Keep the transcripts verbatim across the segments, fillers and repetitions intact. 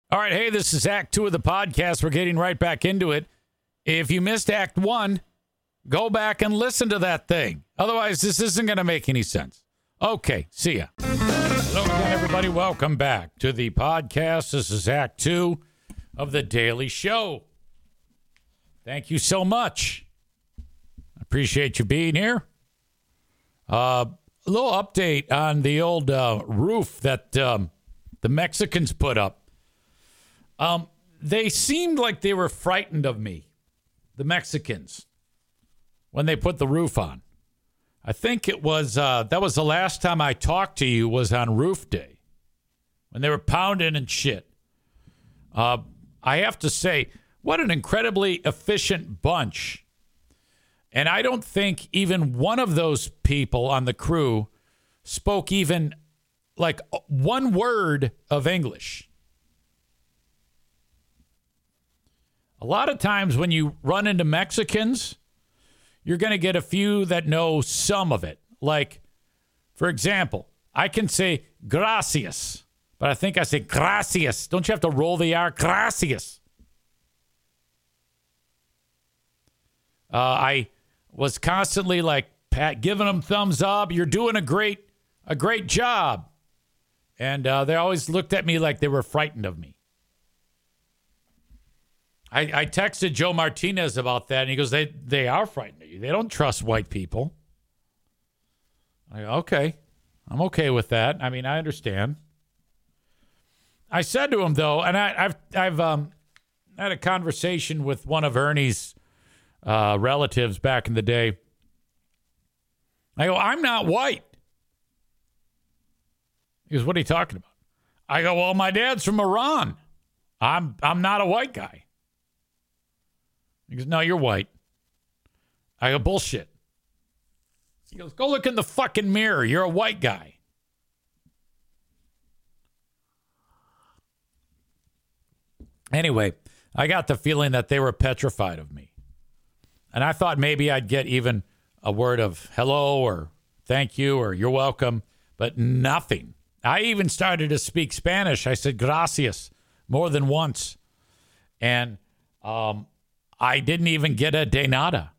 All right, hey, this is Act Two of the podcast. We're getting right back into it. If you missed Act One, go back and listen to that thing. Otherwise, this isn't going to make any sense. Okay, see ya. Hello again, everybody. Welcome back to the podcast. This is Act Two of The Daily Show. Thank you so much. I appreciate you being here. Uh, a little update on the old uh, roof that um, the Mexicans put up. Um, they seemed like they were frightened of me, the Mexicans, when they put the roof on. I think it was, uh, that was the last time I talked to you was on roof day, when they were pounding and shit. Uh, I have to say, what an incredibly efficient bunch. And I don't think even one of those people on the crew spoke even like one word of English. A lot of times when you run into Mexicans, you're going to get a few that know some of it. Like, for example, I can say gracias, but I think I say gracias. Don't you have to roll the R? Gracias. Uh, I was constantly like pat, giving them thumbs up. You're doing a great, a great job. And uh, they always looked at me like they were frightened of me. I, I texted Joe Martinez about that, and he goes, they they are frightened of you. They don't trust white people. I go, okay. I'm okay with that. I mean, I understand. I said to him, though, and I, I've I've um, had a conversation with one of Ernie's uh, relatives back in the day. I go, I'm not white. He goes, what are you talking about? I go, well, my dad's from Iran. I'm I'm not a white guy. He goes, no, you're white. I go, bullshit. He goes, go look in the fucking mirror. You're a white guy. Anyway, I got the feeling that they were petrified of me. And I thought maybe I'd get even a word of hello or thank you or you're welcome, but nothing. I even started to speak Spanish. I said gracias more than once. And um, I didn't even get a de nada.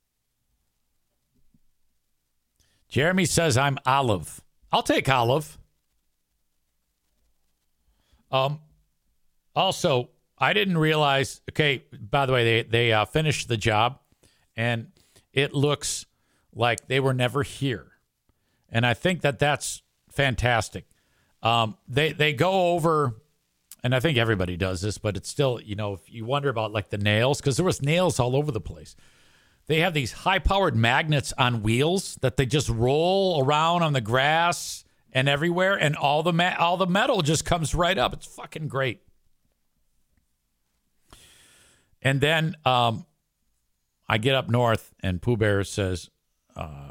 Jeremy says I'm olive. I'll take olive. Um. Also, I didn't realize, okay, by the way, they, they uh, finished the job, and it looks like they were never here. And I think that that's fantastic. Um, they, they go over, and I think everybody does this, but it's still, you know, if you wonder about like the nails, because there was nails all over the place. They have these high-powered magnets on wheels that they just roll around on the grass and everywhere, and all the ma- all the metal just comes right up. It's fucking great. And then um, I get up north, and Pooh Bear says, uh,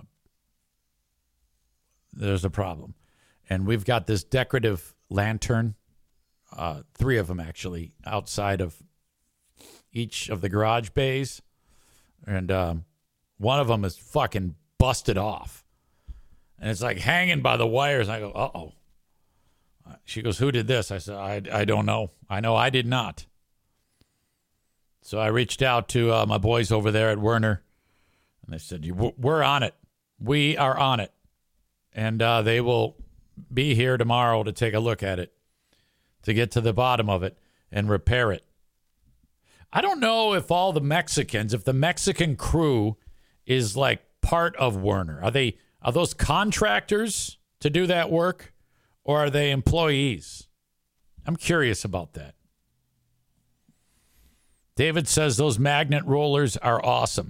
there's a problem. And we've got this decorative lantern, uh, three of them actually, outside of each of the garage bays. And um, one of them is fucking busted off. And it's like hanging by the wires. I go, uh-oh. She goes, who did this? I said, I, I don't know. I know I did not. So I reached out to uh, my boys over there at Werner. And they said, we're on it. We are on it. And uh, they will be here tomorrow to take a look at it, to get to the bottom of it and repair it. I don't know if all the Mexicans, if the Mexican crew is like part of Werner. Are they, are those contractors to do that work, or are they employees? I'm curious about that. David says those magnet rollers are awesome.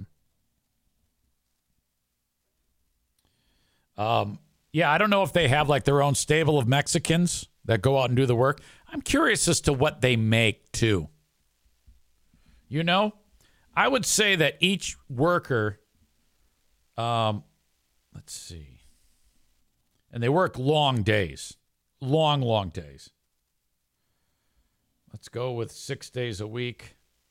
Um, yeah, I don't know if they have like their own stable of Mexicans that go out and do the work. I'm curious as to what they make too. You know, I would say that each worker, um, let's see, and they work long days, long, long days. Let's go with six days a week.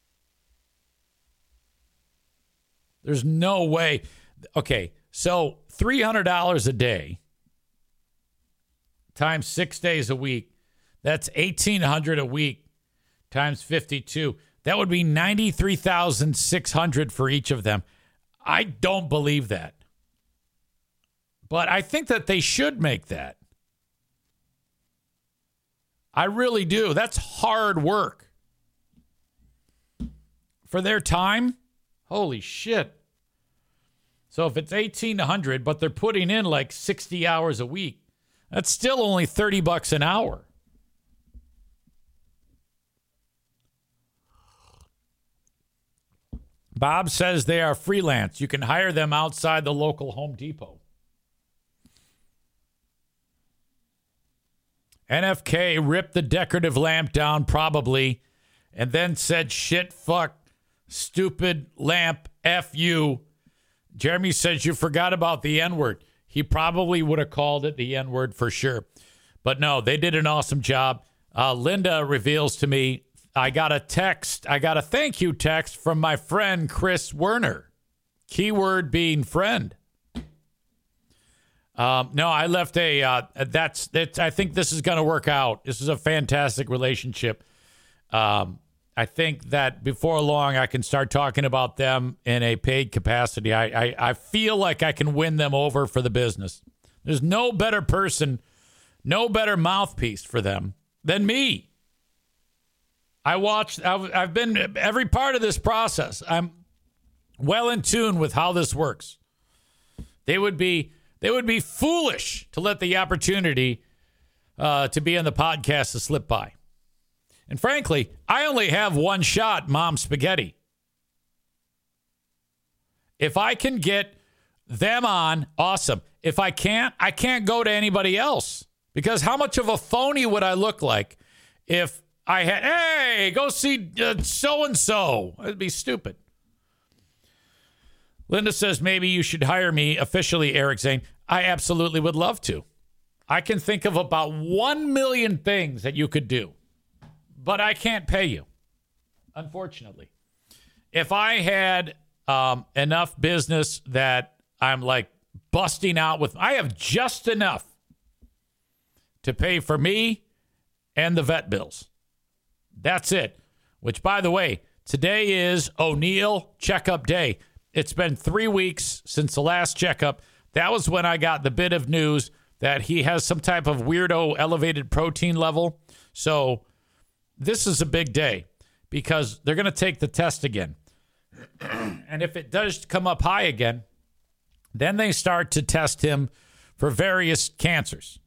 There's no way. Okay, so three hundred dollars a day times six days a week, that's eighteen hundred dollars a week times fifty-two. That would be ninety-three thousand six hundred for each of them. I don't believe that. But I think that they should make that. I really do. That's hard work. For their time, holy shit. So if it's eighteen hundred, but they're putting in like sixty hours a week, that's still only thirty bucks an hour. Bob says they are freelance. You can hire them outside the local Home Depot. N F K ripped the decorative lamp down probably and then said shit, fuck, stupid lamp, F you. Jeremy says you forgot about the N-word. He probably would have called it the N-word for sure. But no, they did an awesome job. Uh, Linda reveals to me, I got a text, I got a thank you text from my friend Chris Werner. Keyword being friend. Um, no, I left a, uh, that's, that's, I think this is going to work out. This is a fantastic relationship. Um, I think that before long, I can start talking about them in a paid capacity. I, I, I feel like I can win them over for the business. There's no better person, no better mouthpiece for them than me. I watched, I've, I've been every part of this process. I'm well in tune with how this works. They would be, they would be foolish to let the opportunity uh, to be on the podcast to slip by. And frankly, I only have one shot, Mom Spaghetti. If I can get them on, awesome. If I can't, I can't go to anybody else. Because how much of a phony would I look like if I had, hey, go see uh, so-and-so? It'd be stupid. Linda says, maybe you should hire me officially, Eric Zane. I absolutely would love to. I can think of about one million things that you could do. But I can't pay you, unfortunately. If I had um, enough business that I'm like busting out with, I have just enough to pay for me and the vet bills. That's it. Which, by the way, today is O'Neill checkup day. It's been three weeks since the last checkup. That was when I got the bit of news that he has some type of weirdo elevated protein level. So this is a big day because they're going to take the test again. And if it does come up high again, then they start to test him for various cancers.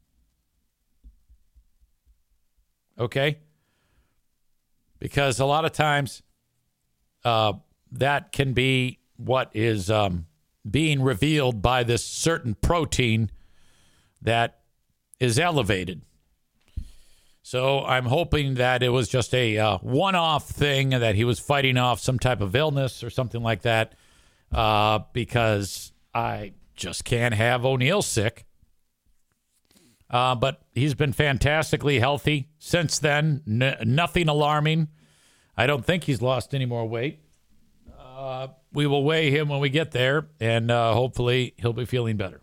Okay? Because a lot of times uh, that can be what is um, being revealed by this certain protein that is elevated. So I'm hoping that it was just a uh, one-off thing, that he was fighting off some type of illness or something like that, uh, because I just can't have O'Neill sick. Uh, but he's been fantastically healthy since then. N- nothing alarming. I don't think he's lost any more weight. Uh, we will weigh him when we get there, and uh, hopefully he'll be feeling better.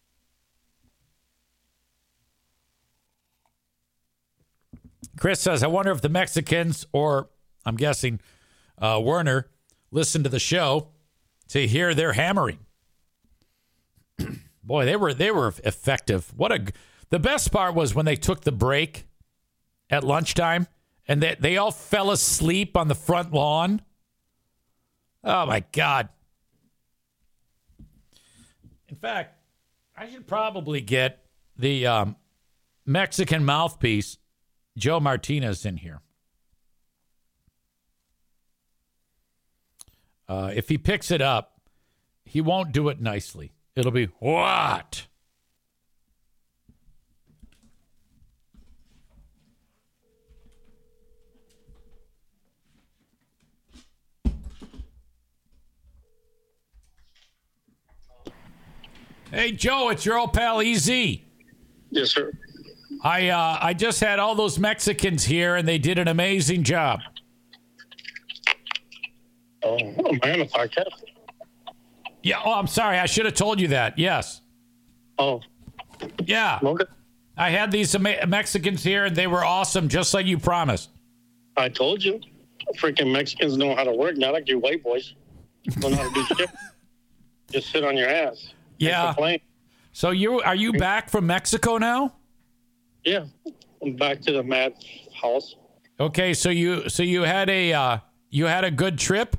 Chris says, I wonder if the Mexicans, or I'm guessing uh, Werner, listened to the show to hear their hammering. Boy, they were they were effective. What a the best part was when they took the break at lunchtime and they, they all fell asleep on the front lawn. Oh, my God. In fact, I should probably get the um, Mexican mouthpiece, Joe Martinez, in here. Uh, if he picks it up, he won't do it nicely. It'll be, what? Hey, Joe, it's your old pal E Z. Yes, sir. I uh, I just had all those Mexicans here, and they did an amazing job. Oh, I'm on a podcast. Yeah. Oh, I'm sorry. I should have told you that. Yes. Oh. Yeah. Okay. I had these Mexicans here, and they were awesome, just like you promised. I told you, freaking Mexicans know how to work, not like you white boys. Don't know how to do shit. Just sit on your ass. Yeah. So you are you back from Mexico now? Yeah, I'm back to the mad house. Okay, so you so you had a uh, you had a good trip.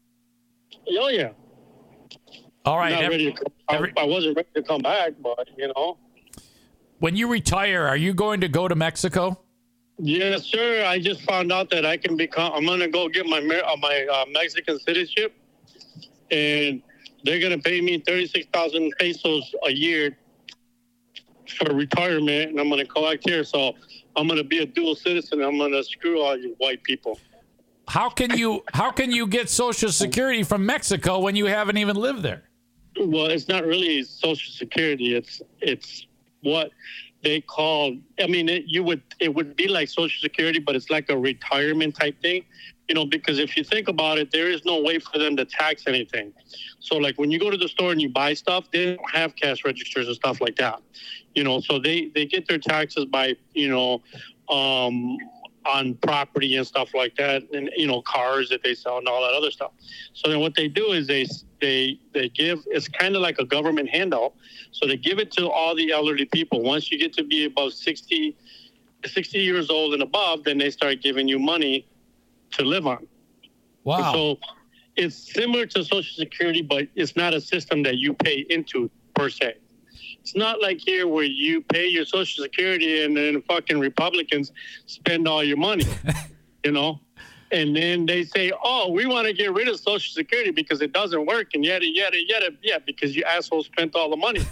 Oh yeah. All right. Not Every, ready to come, every, I, I wasn't ready to come back, but you know. When you retire, are you going to go to Mexico? Yes, sir. I just found out that I can become. I'm gonna go get my uh, my uh, Mexican citizenship, and they're gonna pay me thirty-six thousand pesos a year for retirement, and I'm gonna collect here. So I'm gonna be a dual citizen. I'm gonna screw all you white people. How can you how can you get Social Security from Mexico when you haven't even lived there? Well, it's not really Social Security. It's it's what they call. I mean, it, you would it would be like Social Security, but it's like a retirement type thing. You know, because if you think about it, there is no way for them to tax anything. So, like when you go to the store and you buy stuff, they don't have cash registers and stuff like that. You know, so they they get their taxes by you know. Um, on property and stuff like that, and you know, cars that they sell and all that other stuff. So then what they do is they they they give, it's kind of like a government handout. So they give it to all the elderly people. Once you get to be about sixty, sixty years old and above, then they start giving you money to live on. Wow. So it's similar to Social Security, but it's not a system that you pay into per se. It's not like here where you pay your Social Security and then fucking Republicans spend all your money, you know? And then they say, oh, we want to get rid of Social Security because it doesn't work and yada, yada, yada. Yeah, because you assholes spent all the money.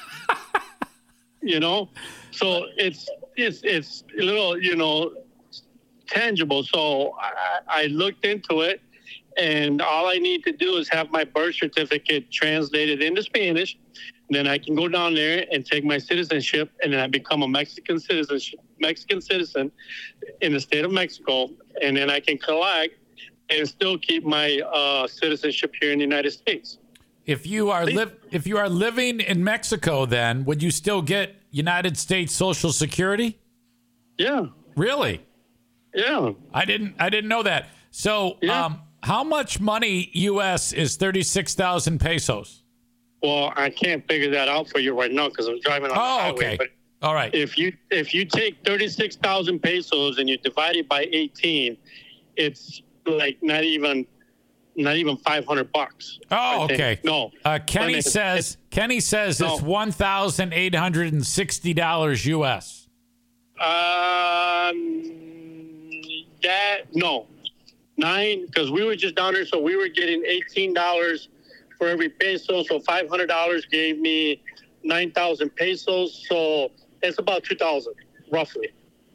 You know? So it's, it's, it's a little, you know, tangible. So I, I looked into it, and all I need to do is have my birth certificate translated into Spanish. Then I can go down there and take my citizenship, and then I become a Mexican citizen, Mexican citizen in the state of Mexico, and then I can collect and still keep my uh, citizenship here in the United States. If you are li- if you are living in Mexico, then would you still get United States Social Security? Yeah. Really? Yeah. I didn't I didn't know that. So, Yeah. um, how much money U S is thirty-six thousand pesos? Well, I can't figure that out for you right now because I'm driving on Oh, the highway. okay. But all right. if you if you take thirty-six thousand pesos and you divide it by eighteen, it's like not even not even five hundred bucks. Oh, okay. No. Uh, Kenny it's, says it's, Kenny says no. it's one thousand eight hundred and sixty dollars U S. Um, that no, nine because we were just down there, so we were getting eighteen dollars for every peso. So five hundred dollars gave me nine thousand pesos. So it's about two thousand roughly.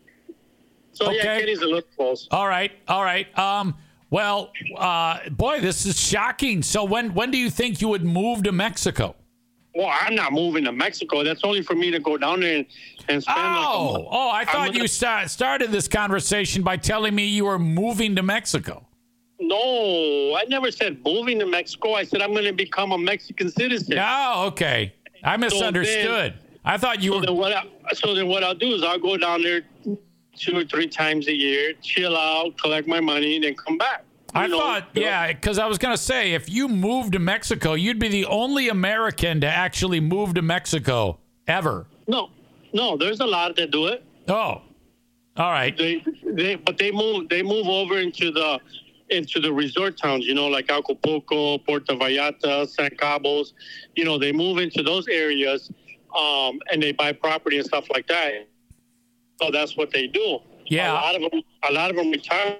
So Okay. yeah, Kenny's a little close. All right, all right. Um, well, uh, boy, this is shocking. So when when do you think you would move to Mexico? Well, I'm not moving to Mexico. That's only for me to go down there and, and spend. Oh, like a, oh! I thought gonna, you start, started this conversation by telling me you were moving to Mexico. No, I never said moving to Mexico. I said I'm going to become a Mexican citizen. Oh, okay. I misunderstood. then- I thought you So were. then, what I, so then what I'll do is I'll go down there two or three times a year, chill out, collect my money, and then come back. You I know, thought, you know? yeah, because I was going to say, if you moved to Mexico, you'd be the only American to actually move to Mexico ever. No, no, there's a lot that do it. Oh, all right. They, they, but they move, they move over into the, into the resort towns. You know, like Acapulco, Puerto Vallarta, San Cabos. You know, they move into those areas, um, and they buy property and stuff like that. So that's what they do. Yeah. A lot of them, a lot of them retire.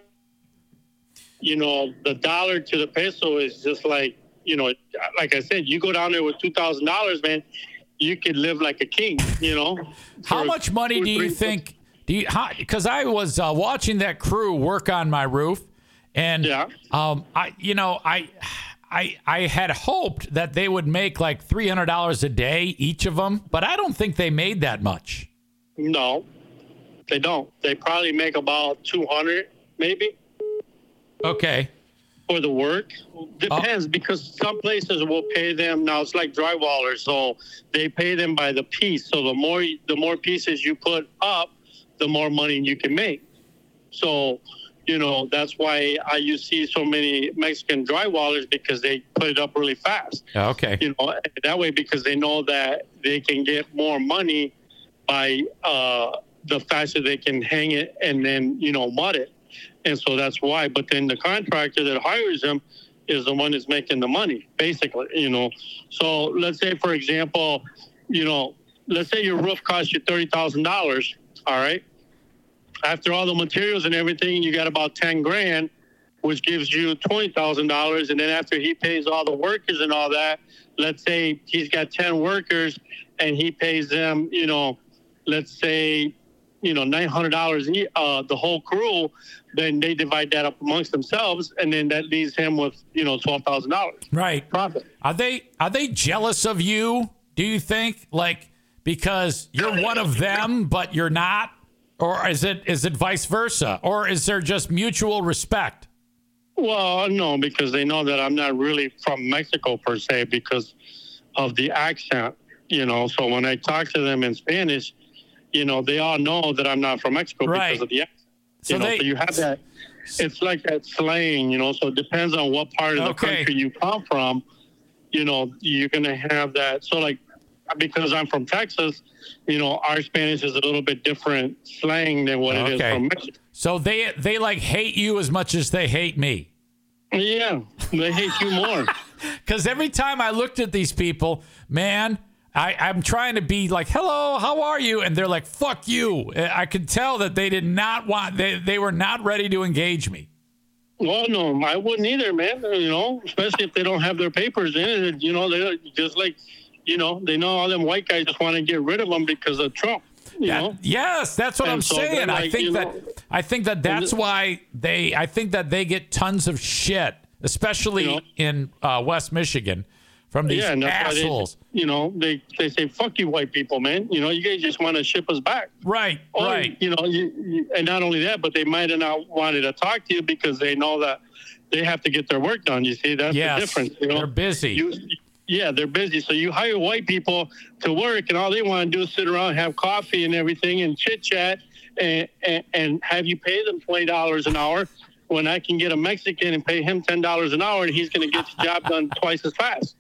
You know, the dollar to the peso is just like, you know, like I said, you go down there with two thousand dollars, man, you could live like a king, you know. How For much money two or do you three- think? Do you? Because I was uh, watching that crew work on my roof, and Yeah. um, I, you know, I, I, I had hoped that they would make like three hundred dollars a day each of them, but I don't think they made that much. No, they don't. They probably make about two hundred, maybe. Okay. For the work. Depends, because some places will pay them. Now it's like drywallers, so they pay them by the piece. So the more the more pieces you put up, the more money you can make. So, you know, that's why I you see so many Mexican drywallers, because they put it up really fast. Okay. You know, that way, because they know that they can get more money by uh, the faster they can hang it and then, you know, mud it. And so that's why. But then the contractor that hires them is the one that's making the money, basically, you know. So let's say, for example, you know, let's say your roof costs you thirty thousand dollars, all right? After all the materials and everything, you got about ten grand, which gives you twenty thousand dollars. And then after he pays all the workers and all that, let's say he's got ten workers and he pays them, you know, let's say, you know, nine hundred dollars uh, the whole crew, then they divide that up amongst themselves. And then that leaves him with, you know, twelve thousand dollars. Right. Profit. Are they, are they jealous of you? Do you think, like, because you're one of them, but you're not? Or is it is it vice versa? Or is there just mutual respect? Well, no, because they know that I'm not really from Mexico per se because of the accent, you know. So when I talk to them in Spanish, you know, they all know that I'm not from Mexico right. because of the accent. So, you know, they, so you have that. It's like that slang, you know. So it depends on what part of okay. the country you come from. You know, you're gonna have that. So like, because I'm from Texas, you know, our Spanish is a little bit different slang than what okay. it is from Mexico. So they they like hate you as much as they hate me. Yeah, they hate you more. Because every time I looked at these people, man, I, I'm trying to be like, hello, how are you? And they're like, fuck you. I could tell that they did not want, they, they were not ready to engage me. Well, no, I wouldn't either, man. You know, especially if they don't have their papers in it. You know, they're just like, you know, they know all them white guys just want to get rid of them because of Trump. You that, know? Yes, that's what and I'm so saying. like, I think that know, I think that that's why they. I think that they get tons of shit, especially you know, in uh, West Michigan, from these yeah, and that's assholes. Why they, you know, they they say, "Fuck you, white people, man." You know, you guys just want to ship us back. Right, or, right. You know, you, you, and not only that, but they might have not wanted to talk to you because they know that they have to get their work done. You see, that's yes, the difference. You know? They're busy. You, Yeah, they're busy. So you hire white people to work, and all they want to do is sit around, have coffee and everything, and chit chat, and, and and have you pay them twenty dollars an hour. When I can get a Mexican and pay him ten dollars an hour, and he's going to get the job done twice as fast.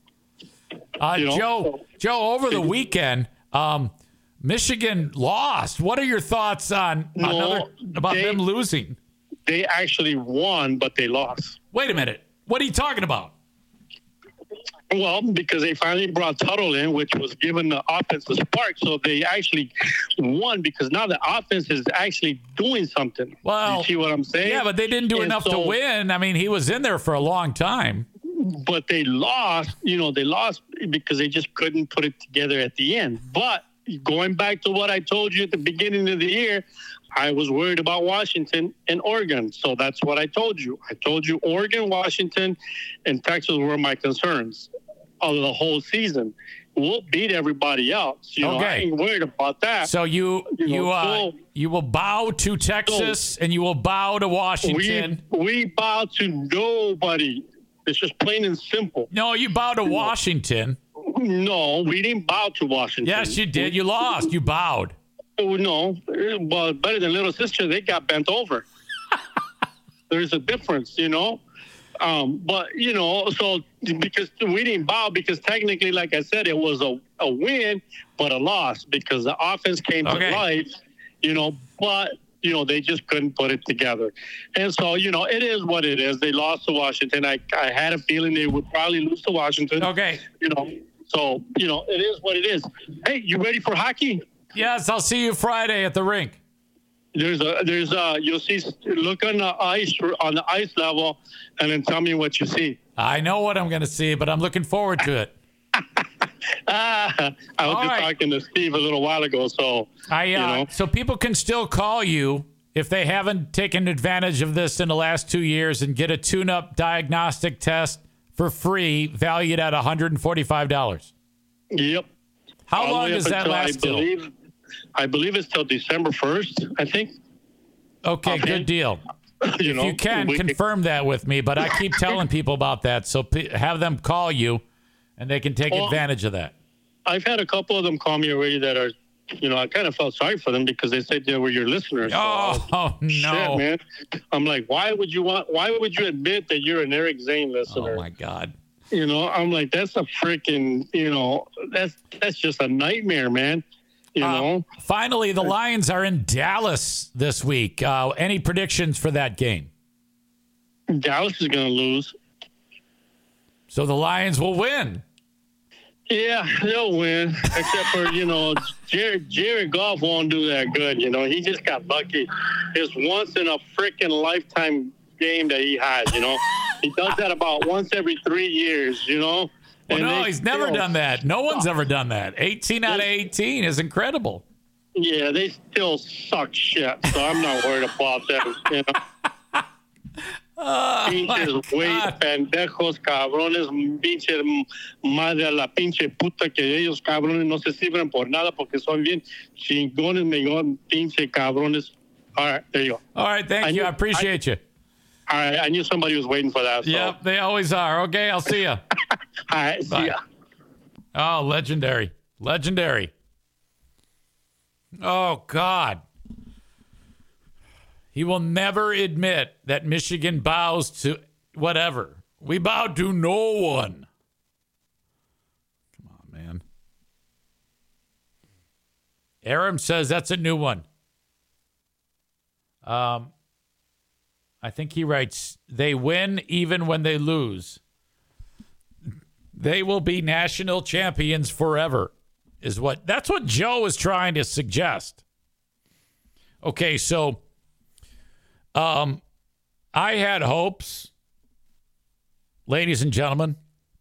Uh, you know? Joe, so, Joe, over the weekend, um, Michigan lost. What are your thoughts on no, another, about they, them losing? They actually won, but they lost. Wait a minute. What are you talking about? Well, because they finally brought Tuttle in, which was giving the offense a spark. So they actually won because now the offense is actually doing something. Well, you see what I'm saying? Yeah, but they didn't do and enough so, to win. I mean, he was in there for a long time. But they lost, you know, they lost because they just couldn't put it together at the end. But going back to what I told you at the beginning of the year, I was worried about Washington and Oregon. So that's what I told you. I told you Oregon, Washington, and Texas were my concerns of the whole season. We'll beat everybody else. You know, okay. I ain't worried about that. So you you you, know, uh, so, you will bow to Texas so and you will bow to Washington. We, we bow to nobody. It's just plain and simple. No, you bow to Washington. No, we didn't bow to Washington. Yes, you did. You lost. You bowed. Oh, no. Well, better than Little Sister, they got bent over. There's a difference, you know? Um, but, you know, so because we didn't bow because technically, like I said, it was a, a win, but a loss because the offense came okay. to life, you know, but, you know, they just couldn't put it together. And so, you know, it is what it is. They lost to Washington. I, I had a feeling they would probably lose to Washington. Okay. You know, so, you know, it is what it is. Hey, you ready for hockey? Yes, I'll see you Friday at the rink. There's a, there's a, you'll see, look on the ice, on the ice level, and then tell me what you see. I know what I'm going to see, but I'm looking forward to it. ah, I was All just right. talking to Steve a little while ago, so, I, uh, you know. So people can still call you if they haven't taken advantage of this in the last two years and get a tune-up diagnostic test for free, valued at one hundred forty-five dollars. Yep. How All long the way does up that until, last I till? believe, I believe it's till December first, I think. Okay, Okay. good deal. You If know, you can, we confirm that with me, but I keep telling people about that, so p- have them call you, and they can take Well, advantage of that. I've had a couple of them call me already that are you know, I kind of felt sorry for them because they said they were your listeners. Oh, so oh no, shit, man! I'm like, why would you want? Why would you admit that you're an Eric Zane listener? Oh my God! You know, I'm like, that's a freaking, you know, that's that's just a nightmare, man. You uh, know. Finally, the Lions are in Dallas this week. Uh, any predictions for that game? Dallas is going to lose. So the Lions will win. Yeah, they'll win. Except for, you know, Jared, Jared Goff won't do that good. You know, he just got lucky. It's once in a freaking lifetime game that he has, you know. He does that about once every three years, you know. Well, and no, he's still, never done that. No one's ever done that. eighteen out of eighteen is incredible. Yeah, they still suck shit, so I'm not worried about them, you know. Oh, pinches güey, pendejos, cabrones, pinche madre a la pinche puta que ellos cabrones no se sirven por nada porque son bien chingones, megón, pinche cabrones. All right, there you go. All right, thank I you. knew, I appreciate I, you. All right, I knew somebody was waiting for that. So. Yep, they always are. Okay, I'll see you. All right, see ya. Oh, legendary. Legendary. Oh, God. He will never admit that Michigan bows to whatever. We bow to no one. Come on, man. Aram says that's a new one. Um, I think he writes, they win even when they lose. They will be national champions forever, is what, that's what Joe is trying to suggest. Okay, so um, I had hopes, ladies and gentlemen,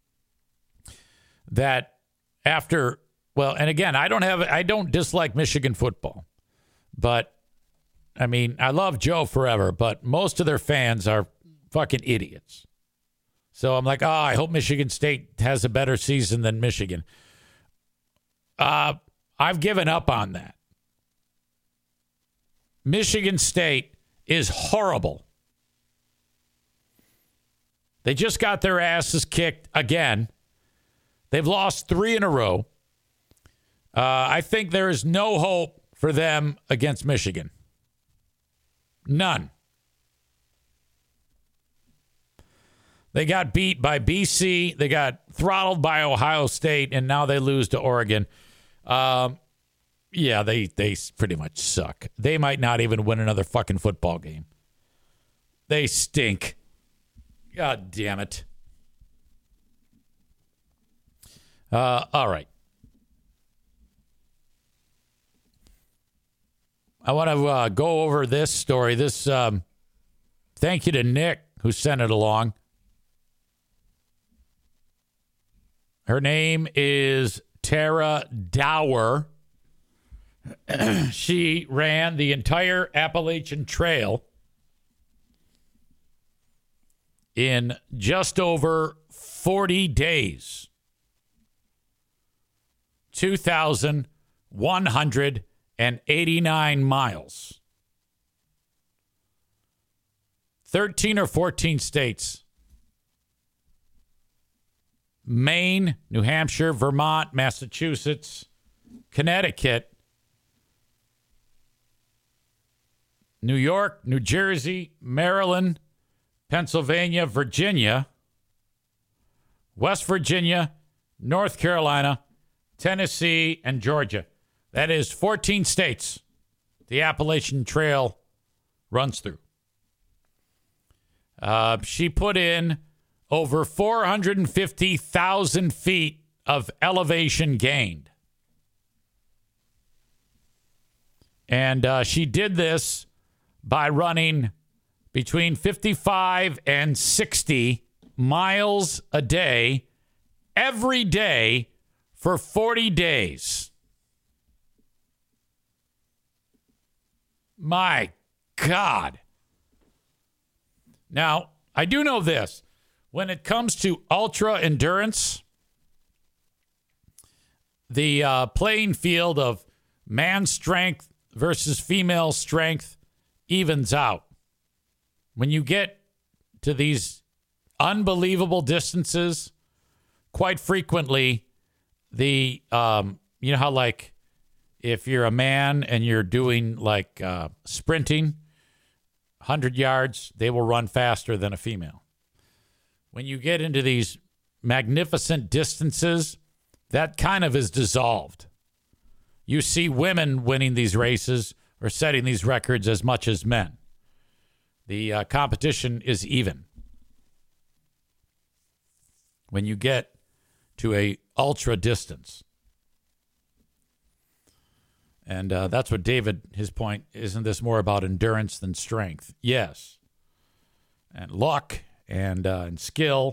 that after, well, and again, I don't have, I don't dislike Michigan football, but I mean, I love Joe forever, but most of their fans are fucking idiots. So I'm like, oh, I hope Michigan State has a better season than Michigan. Uh, I've given up on that. Michigan State is horrible. They just got their asses kicked again. They've lost three in a row. Uh, I think there is no hope for them against Michigan. None. They got beat by B C. They got throttled by Ohio State, and now they lose to Oregon. Um, yeah, they, they pretty much suck. They might not even win another fucking football game. They stink. God damn it. Uh, all right. I want to uh, go over this story. This, um, thank you to Nick who sent it along. Her name is Tara Dower. She ran the entire Appalachian Trail in just over forty days. two thousand one hundred eighty-nine miles. thirteen or fourteen states. Maine, New Hampshire, Vermont, Massachusetts, Connecticut, New York, New Jersey, Maryland, Pennsylvania, Virginia, West Virginia, North Carolina, Tennessee, and Georgia. That is fourteen states the Appalachian Trail runs through. Uh, she put in over four hundred fifty thousand feet of elevation gained. And uh, she did this by running between fifty-five and sixty miles a day, every day for forty days. My God. Now, I do know this. When it comes to ultra endurance, the uh, playing field of man strength versus female strength evens out. When you get to these unbelievable distances, quite frequently, the um, you know how like if you're a man and you're doing like uh, sprinting, one hundred yards, they will run faster than a female. When you get into these magnificent distances, that kind of is dissolved. You see women winning these races or setting these records as much as men. The uh, competition is even. When you get to a ultra distance. And uh, that's what David, his point, isn't this more about endurance than strength? Yes. And luck and, uh, and skill.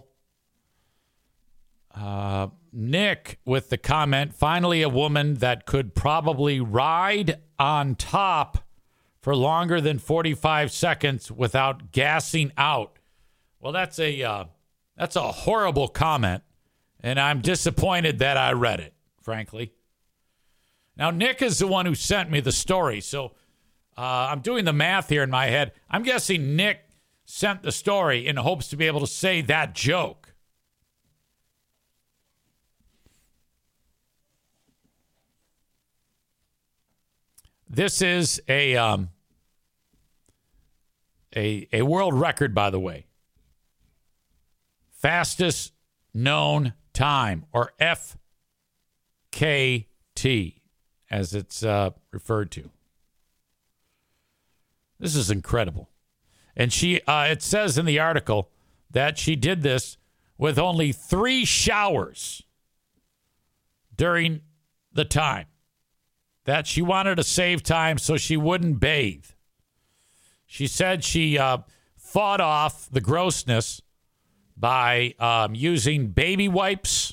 Uh, Nick with the comment, finally a woman that could probably ride on top for longer than forty-five seconds without gassing out. Well, that's a uh, that's a horrible comment, and I'm disappointed that I read it, frankly. Now, Nick is the one who sent me the story, so uh, I'm doing the math here in my head. I'm guessing Nick sent the story in hopes to be able to say that joke. This is a um, a a world record, by the way. Fastest known time, or F K T, as it's uh, referred to. This is incredible. And she, uh, it says in the article that she did this with only three showers during the time. That she wanted to save time so she wouldn't bathe. She said she uh, fought off the grossness by um, using baby wipes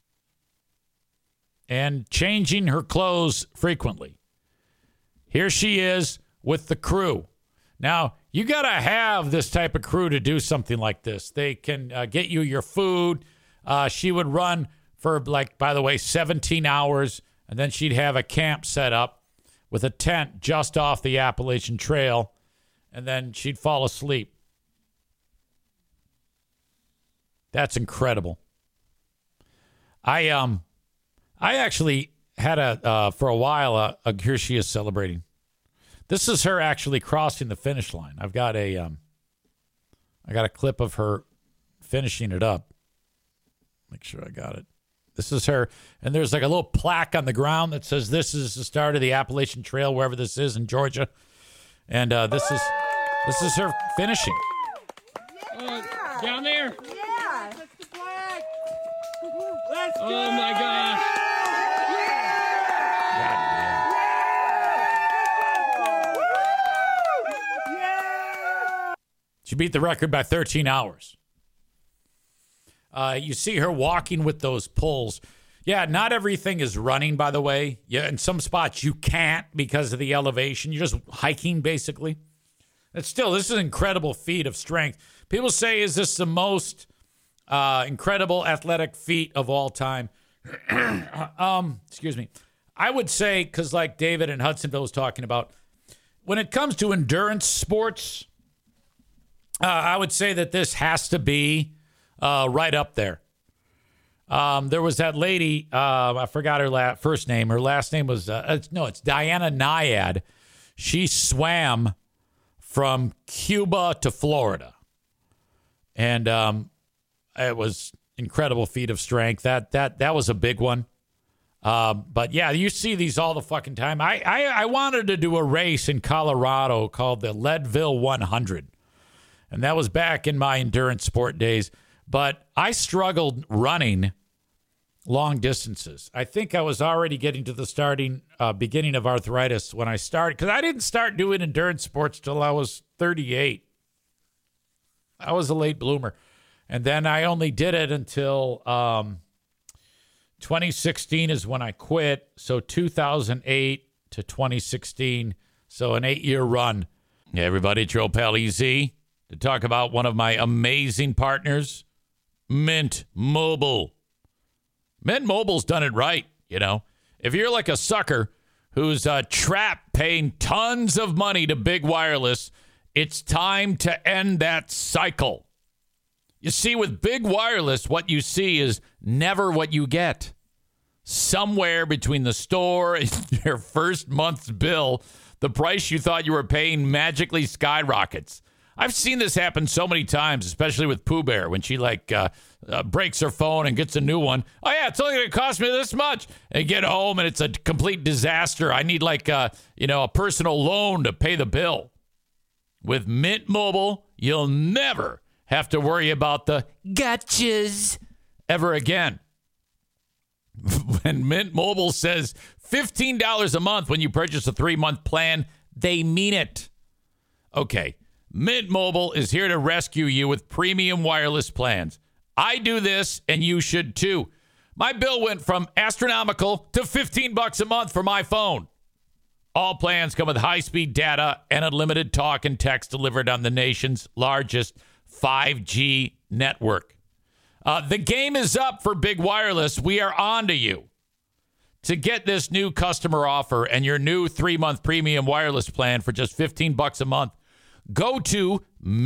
and changing her clothes frequently. Here she is with the crew. Now, you got to have this type of crew to do something like this. They can uh, get you your food. Uh, she would run for, like, by the way, seventeen hours. And then she'd have a camp set up with a tent just off the Appalachian Trail. And then she'd fall asleep. That's incredible. I um, I actually had a, uh, for a while, uh, uh, here she is celebrating. This is her actually crossing the finish line. I've got a, um, I got a clip of her finishing it up. Make sure I got it. This is her, and there's like a little plaque on the ground that says this is the start of the Appalachian Trail, wherever this is in Georgia. And uh, this is this is her finishing. Uh, down there. Yeah. That's the flag. Let's go. Oh my gosh. Yeah. She beat the record by thirteen hours. Uh, you see her walking with those poles. Yeah, not everything is running, by the way. Yeah, in some spots you can't because of the elevation. You're just hiking, basically. But still, this is an incredible feat of strength. People say, is this the most uh, incredible athletic feat of all time? um, excuse me. I would say, because like David in Hudsonville was talking about, when it comes to endurance sports, uh, I would say that this has to be Uh, right up there. Um, there was that lady, uh, I forgot her la- first name. Her last name was, uh, it's, no, it's Diana Nyad. She swam from Cuba to Florida. And um, it was incredible feat of strength. That that that was a big one. Uh, but, yeah, you see these all the fucking time. I, I, I wanted to do a race in Colorado called the Leadville one hundred. And that was back in my endurance sport days. But I struggled running long distances. I think I was already getting to the starting uh, beginning of arthritis when I started, because I didn't start doing endurance sports till I was thirty-eight. I was a late bloomer. And then I only did it until um, twenty sixteen is when I quit. So two thousand eight to twenty sixteen. So an eight-year run. Hey, everybody, it's your old pal E Z to talk about one of my amazing partners, Mint Mobile. Mint Mobile's done it right, you know. If you're like a sucker who's uh, trapped paying tons of money to big wireless, it's time to end that cycle. You see, with big wireless, what you see is never what you get. somewhere between the store and your first month's bill, the price you thought you were paying magically skyrockets. I've seen this happen so many times, especially with Pooh Bear when she like uh, uh, breaks her phone and gets a new one. Oh, yeah, it's only going to cost me this much. And get home and it's a complete disaster. I need like uh, you know, a personal loan to pay the bill. With Mint Mobile, you'll never have to worry about the gotchas ever again. When Mint Mobile says fifteen dollars a month when you purchase a three-month plan, they mean it. Okay, Mint Mobile is here to rescue you with premium wireless plans. I do this, and you should too. My bill went from astronomical to fifteen bucks a month for my phone. All plans come with high-speed data and unlimited talk and text delivered on the nation's largest five G network. Uh, the game is up for Big Wireless. We are on to you. To get this new customer offer and your new three-month premium wireless plan for just fifteen bucks a month, go to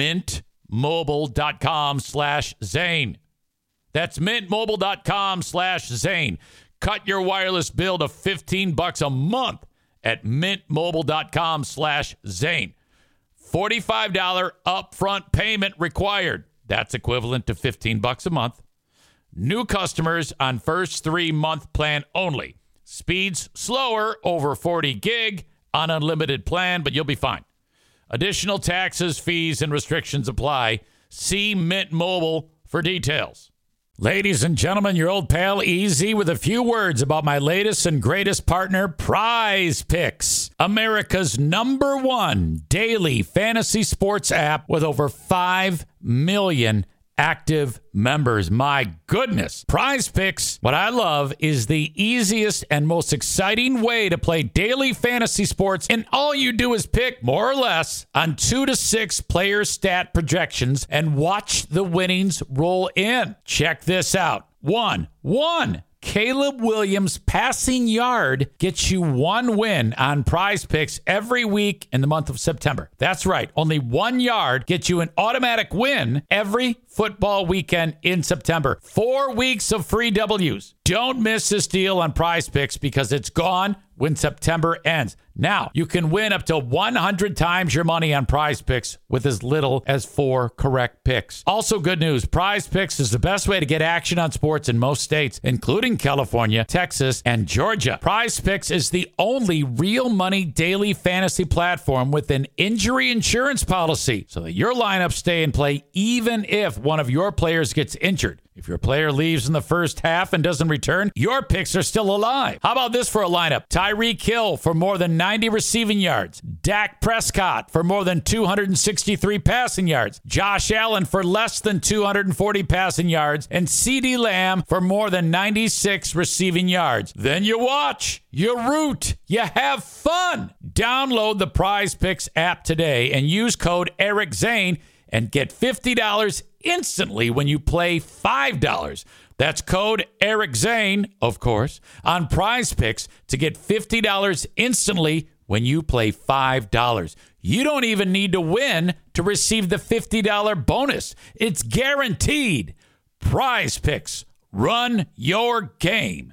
mintmobile.com slash Zane. That's mintmobile.com slash Zane. Cut your wireless bill to fifteen bucks a month at mintmobile.com slash Zane. forty-five dollars upfront payment required. That's equivalent to fifteen bucks a month. New customers on first three-month plan only. Speeds slower, over forty gig on unlimited plan, but you'll be fine. Additional taxes, fees, and restrictions apply. See Mint Mobile for details. Ladies and gentlemen, your old pal Easy with a few words about my latest and greatest partner, Prize Picks, America's number one daily fantasy sports app with over five million active members. My goodness. Prize Picks, what I love is the easiest and most exciting way to play daily fantasy sports, and all you do is pick more or less on two to six player stat projections and watch the winnings roll in. Check this out. One, one. Caleb Williams' passing yard gets you one win on Prize Picks every week in the month of September. That's right. Only one yard gets you an automatic win every football weekend in September. Four weeks of free W's. Don't miss this deal on Prize Picks because it's gone when September ends. Now, you can win up to one hundred times your money on Prize Picks with as little as four correct picks. Also, good news, Prize Picks is the best way to get action on sports in most states, including California, Texas, and Georgia. Prize Picks is the only real money daily fantasy platform with an injury insurance policy so that your lineups stay in play even if one of your players gets injured. If your player leaves in the first half and doesn't return, your picks are still alive. How about this for a lineup? Tyreek Hill for more than ninety receiving yards. Dak Prescott for more than two hundred sixty-three passing yards. Josh Allen for less than two hundred forty passing yards. And CeeDee Lamb for more than ninety-six receiving yards. Then you watch, you root, you have fun. Download the Prize Picks app today and use code Eric Zane and get fifty dollars instantly when you play five dollars. That's code Eric Zane, of course, on Prize Picks to get fifty dollars instantly when you play five dollars. You don't even need to win to receive the fifty dollars bonus. It's guaranteed. Prize Picks. Run your game.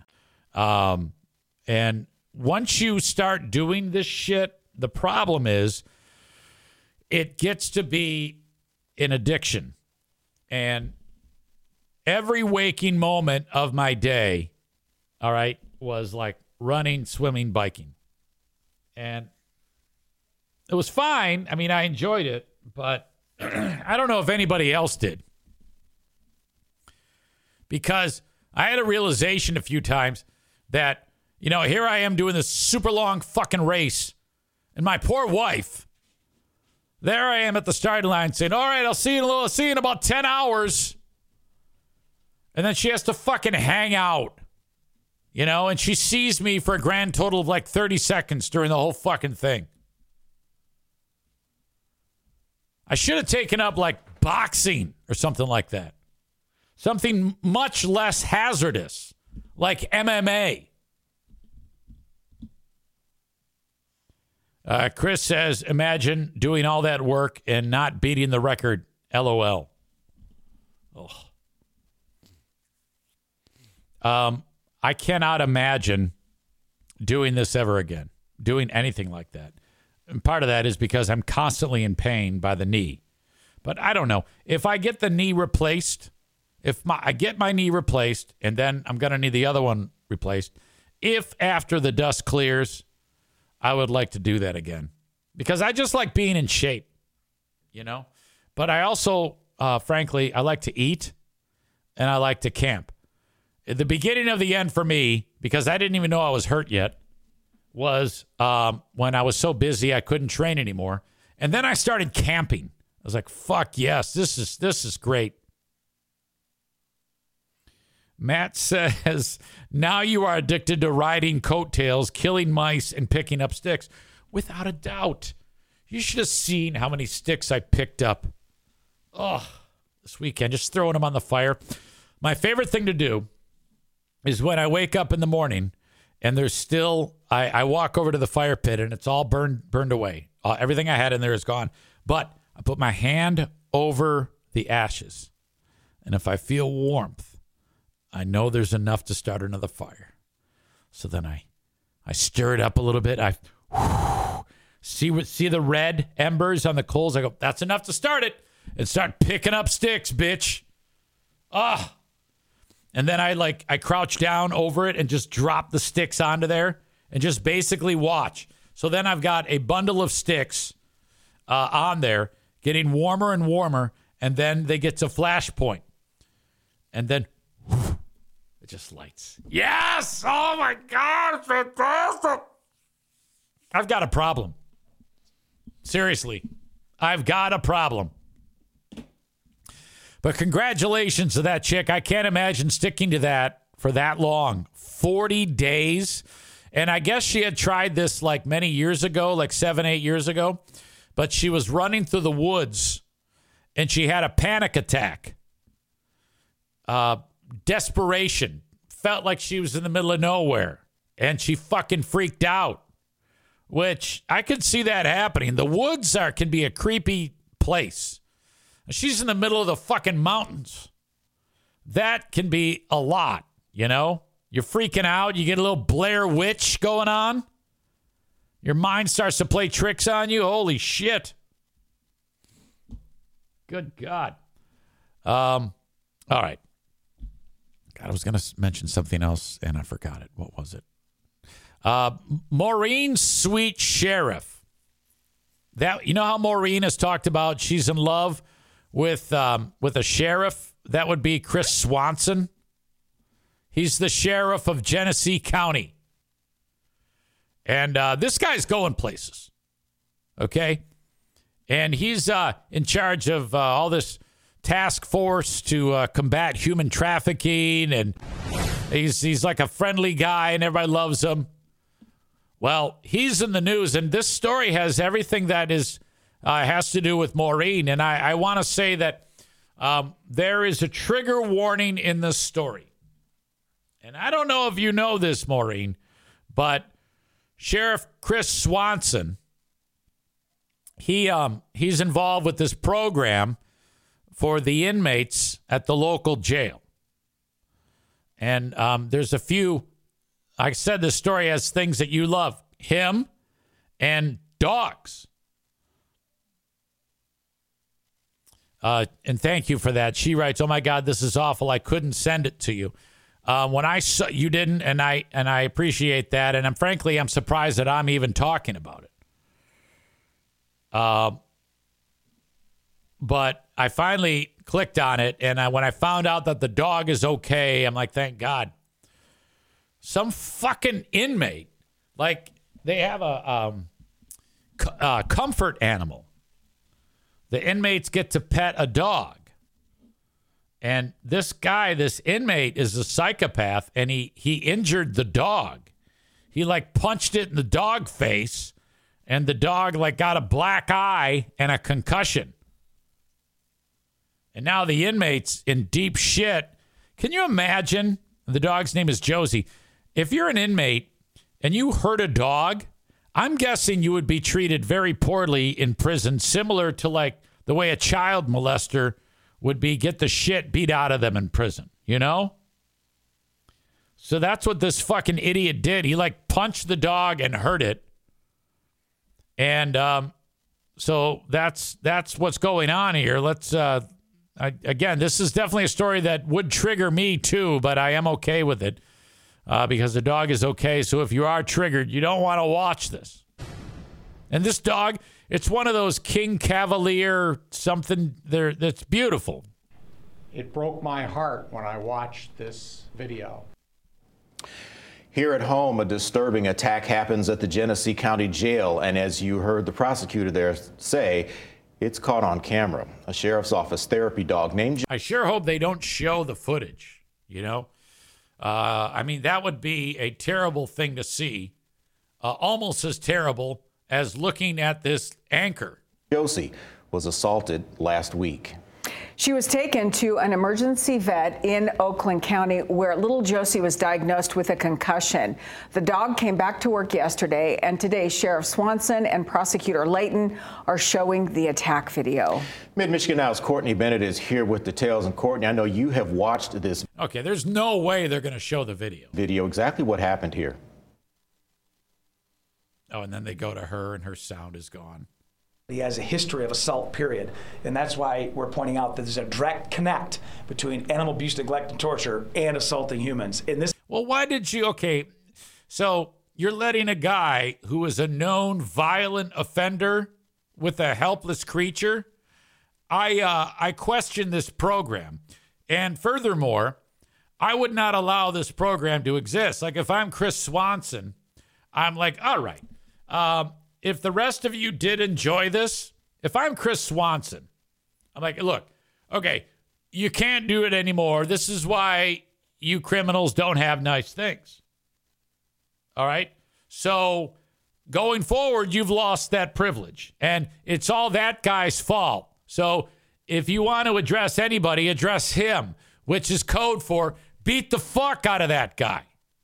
Um, and once you start doing this shit, the problem is it gets to be an addiction. And every waking moment of my day, all right, was like running, swimming, biking. And it was fine. I mean, I enjoyed it, but I don't know if anybody else did. Because I had a realization a few times that, you know, here I am doing this super long fucking race, and my poor wife, there I am at the starting line saying, all right, I'll see you in a little, see you in about ten hours. And then she has to fucking hang out, you know, and she sees me for a grand total of like thirty seconds during the whole fucking thing. I should have taken up like boxing or something like that. Something much less hazardous, like M M A. Uh, Chris says, imagine doing all that work and not beating the record. LOL. Oh. Um, I cannot imagine doing this ever again, doing anything like that. And part of that is because I'm constantly in pain by the knee. But I don't know. If I get the knee replaced, if my, I get my knee replaced, and then I'm going to need the other one replaced, if after the dust clears, I would like to do that again. Because I just like being in shape, you know? But I also, uh, frankly, I like to eat, and I like to camp. At the beginning of the end for me, because I didn't even know I was hurt yet, was um, when I was so busy I couldn't train anymore. And then I started camping. I was like, fuck yes, this is this is great. Matt says, now you are addicted to riding coattails, killing mice, and picking up sticks. Without a doubt. You should have seen how many sticks I picked up. Oh, this weekend, just throwing them on the fire. My favorite thing to do is when I wake up in the morning and there's still, I, I walk over to the fire pit and it's all burned burned away. Uh, everything I had in there is gone. But I put my hand over the ashes. And if I feel warmth, I know there's enough to start another fire. So then I, I stir it up a little bit. I whew, see what see the red embers on the coals. I go, that's enough to start it. And start picking up sticks, bitch. Ah. And then I like I crouch down over it and just drop the sticks onto there and just basically watch. So then I've got a bundle of sticks uh, on there getting warmer and warmer, and then they get to flash point. And then whew, it just lights. Yes! Oh my God, it's fantastic! I've got a problem. Seriously. I've got a problem. But congratulations to that chick. I can't imagine sticking to that for that long. forty days. And I guess she had tried this like many years ago, like seven, eight years ago. But she was running through the woods and she had a panic attack. Uh, desperation. Felt like she was in the middle of nowhere. And she fucking freaked out. Which I could see that happening. The woods are can be a creepy place. She's in the middle of the fucking mountains. That can be a lot, you know? You're freaking out. You get a little Blair Witch going on. Your mind starts to play tricks on you. Holy shit. Good God. Um, all right. God, I was going to mention something else, and I forgot it. What was it? Uh, Maureen Sweet Sheriff. That, you know how Maureen has talked about she's in love with um, with a sheriff? That would be Chris Swanson. He's the sheriff of Genesee County. And uh, this guy's going places. Okay? And he's uh, in charge of uh, all this task force to uh, combat human trafficking. And he's he's like a friendly guy and everybody loves him. Well, he's in the news. And this story has everything that is uh, has to do with Maureen. And I, I want to say that um, there is a trigger warning in this story. And I don't know if you know this, Maureen, but Sheriff Chris Swanson, he um he's involved with this program for the inmates at the local jail. And um, there's a few, like I said, this story has things that you love. Him and dogs. Uh, and thank you for that. She writes, oh, my God, this is awful. I couldn't send it to you. Uh, when I saw you didn't, and I and I appreciate that. And I'm frankly, I'm surprised that I'm even talking about it. Uh, but I finally clicked on it, and I, when I found out that the dog is okay, I'm like, thank God. Some fucking inmate, like they have a um, c- uh, comfort animal. The inmates get to pet a dog. And this guy, this inmate, is a psychopath, and he, he injured the dog. He, like, punched it in the dog face, and the dog, like, got a black eye and a concussion. And now the inmate's in deep shit. Can you imagine? The dog's name is Josie. If you're an inmate and you hurt a dog, I'm guessing you would be treated very poorly in prison, similar to, like, the way a child molester would be get the shit beat out of them in prison, you know? So that's what this fucking idiot did. He like punched the dog and hurt it. And um, so that's that's what's going on here. Let's uh, I, again, this is definitely a story that would trigger me too, but I am okay with it uh, because the dog is okay. So if you are triggered, you don't want to watch this. And this dog, it's one of those King Cavalier something there that's beautiful. It broke my heart when I watched this video. Here at home, a disturbing attack happens at the Genesee County Jail, and as you heard the prosecutor there say, it's caught on camera. A sheriff's office therapy dog named... I sure hope they don't show the footage, you know? Uh, I mean, that would be a terrible thing to see, uh, almost as terrible as looking at this anchor. Josie was assaulted last week. She was taken to an emergency vet in Oakland County where little Josie was diagnosed with a concussion. The dog came back to work yesterday, and today Sheriff Swanson and Prosecutor Layton are showing the attack video. Mid-Michigan Now's Courtney Bennett is here with details. And Courtney, I know you have watched this. Okay, there's no way they're going to show the video. Video, exactly what happened here. Oh, and then they go to her and her sound is gone. He has a history of assault, period. And that's why we're pointing out that there's a direct connect between animal abuse, neglect, and torture and assaulting humans. In this. Well, why did you? Okay, so you're letting a guy who is a known violent offender with a helpless creature. I uh, I question this program. And furthermore, I would not allow this program to exist. Like if I'm Chris Swanson, I'm like, all right. Um, If the rest of you did enjoy this, if I'm Chris Swanson, I'm like, look, okay, you can't do it anymore. This is why you criminals don't have nice things. All right? So going forward, you've lost that privilege. And it's all that guy's fault. So if you want to address anybody, address him, which is code for beat the fuck out of that guy.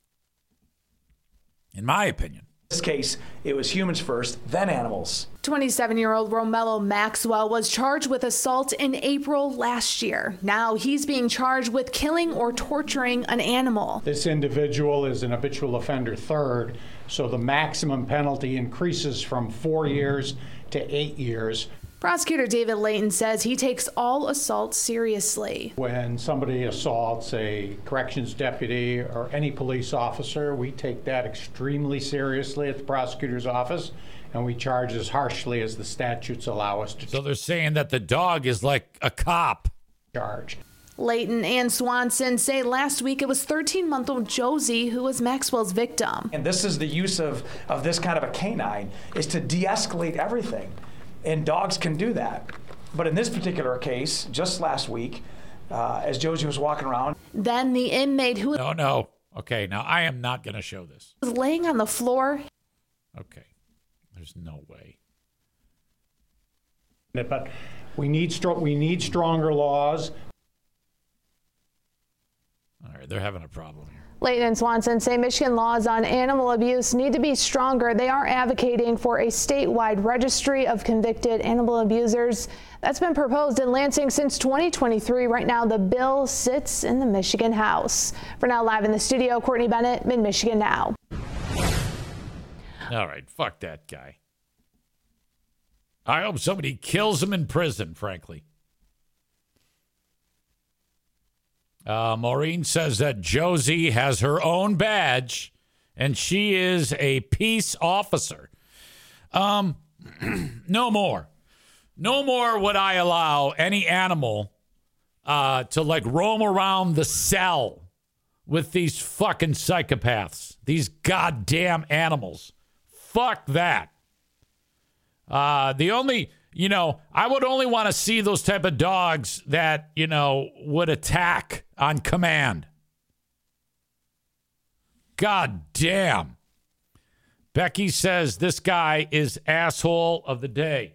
In my opinion. In this case, it was humans first, then animals. twenty-seven-year-old Romello Maxwell was charged with assault in April last year. Now he's being charged with killing or torturing an animal. This individual is an habitual offender third, so the maximum penalty increases from four years to eight years. Prosecutor David Layton says he takes all assaults seriously. When somebody assaults a corrections deputy or any police officer, we take that extremely seriously at the prosecutor's office, and we charge as harshly as the statutes allow us to. So they're saying that the dog is like a cop. Charge. Layton and Swanson say last week it was thirteen-month-old Josie who was Maxwell's victim. And this is the use of, of this kind of a canine, is to de-escalate everything. And dogs can do that. But in this particular case, just last week, uh, as Josie was walking around. Then the inmate who No, no. Okay, now I am not going to show this. was laying on the floor. Okay. There's no way. But we need, stro- we need stronger laws. All right, they're having a problem here. Layton and Swanson say Michigan laws on animal abuse need to be stronger. They are advocating for a statewide registry of convicted animal abusers. That's been proposed in Lansing since twenty twenty-three. Right now, the bill sits in the Michigan House. For now, live in the studio, Courtney Bennett, Mid-Michigan Now. All right, fuck that guy. I hope somebody kills him in prison, frankly. Uh, Maureen says that Josie has her own badge, and she is a peace officer. Um, no more. No more would I allow any animal uh, to, like, roam around the cell with these fucking psychopaths. These goddamn animals. Fuck that. Uh, the only... You know, I would only want to see those type of dogs that, you know, would attack on command. God damn. Becky says this guy is asshole of the day.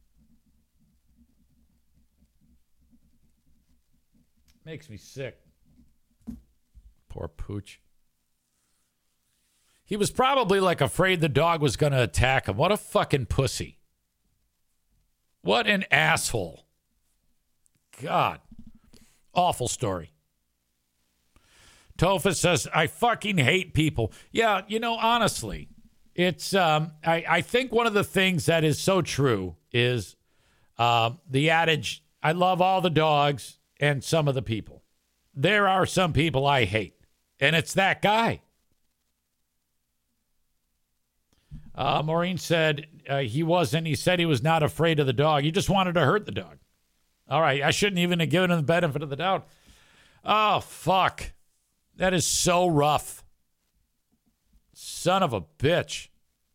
Makes me sick. Poor Pooch. He was probably like afraid the dog was going to attack him. What a fucking pussy. What an asshole. God. Awful story. Tofa says, I fucking hate people. Yeah, you know, honestly, it's, um, I, I think one of the things that is so true is uh, the adage, I love all the dogs and some of the people. There are some people I hate, and it's that guy. Uh, Maureen said uh, he wasn't. He said he was not afraid of the dog. He just wanted to hurt the dog. All right, I shouldn't even have given him the benefit of the doubt. Oh, fuck. That is so rough. Son of a bitch.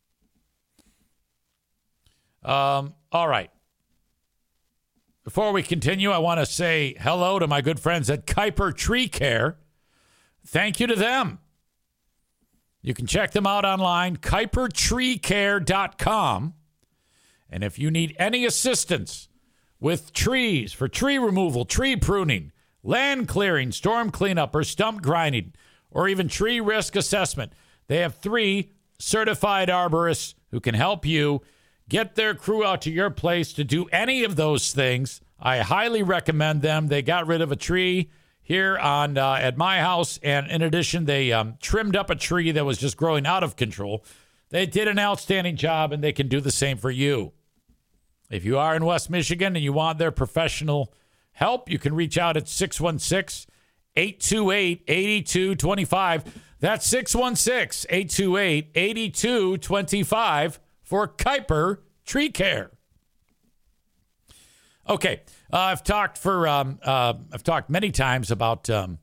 Um. All right. Before we continue, I want to say hello to my good friends at Kuiper Tree Care. Thank you to them. You can check them out online, kuiper tree care dot com. And if you need any assistance with trees for tree removal, tree pruning, land clearing, storm cleanup, or stump grinding, or even tree risk assessment, they have three certified arborists who can help you get their crew out to your place to do any of those things. I highly recommend them. They got rid of a tree here on uh, at my house, and in addition, they um, trimmed up a tree that was just growing out of control. They did an outstanding job, and they can do the same for you. If you are in West Michigan and you want their professional help, you can reach out at six one six, eight two eight, eight two two five. That's six one six, eight two eight, eight two two five for Kuiper Tree Care. Okay, uh, I've talked for um, uh, I've talked many times about um,